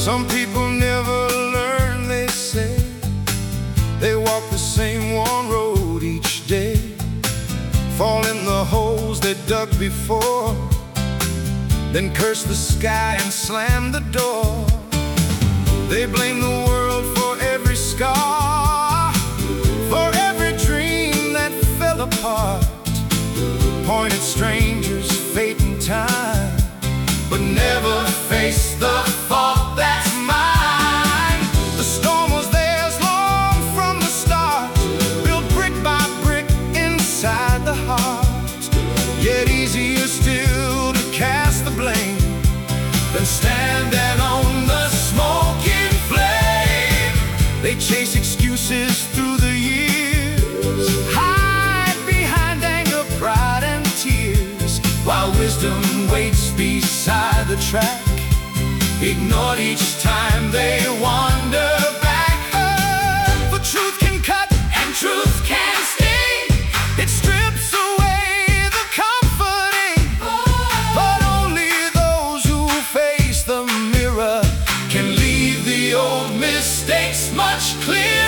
Some people never learn, they say. They walk the same one road each day, fall in the holes they dug before, then curse the sky and slam the door. They blame the world for every scar, for every dream that fell apart, point at strangers, fate and time, but never face the fault that's mine. The storm was theirs long from the start, built brick by brick inside the heart. Yet easier still to cast the blame than stand and own the smoking flame. They chase excuses through the years, hide behind anger, pride and tears, while wisdom waits beside the track, ignored each time they wander back. For truth can cut and truth can sting. It strips away the comforting, but only those who face the mirror can leave the old mistakes much clearer.